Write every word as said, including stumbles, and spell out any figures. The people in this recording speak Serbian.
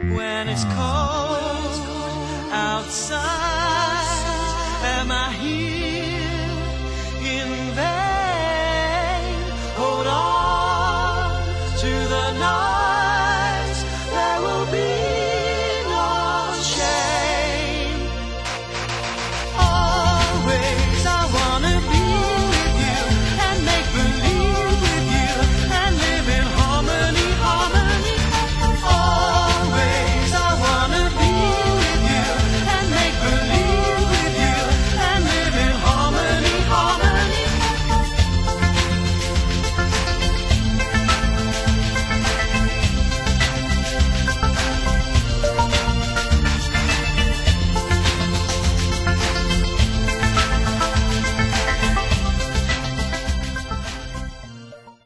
when it's cold outside? Am I here in vain? Hold on to the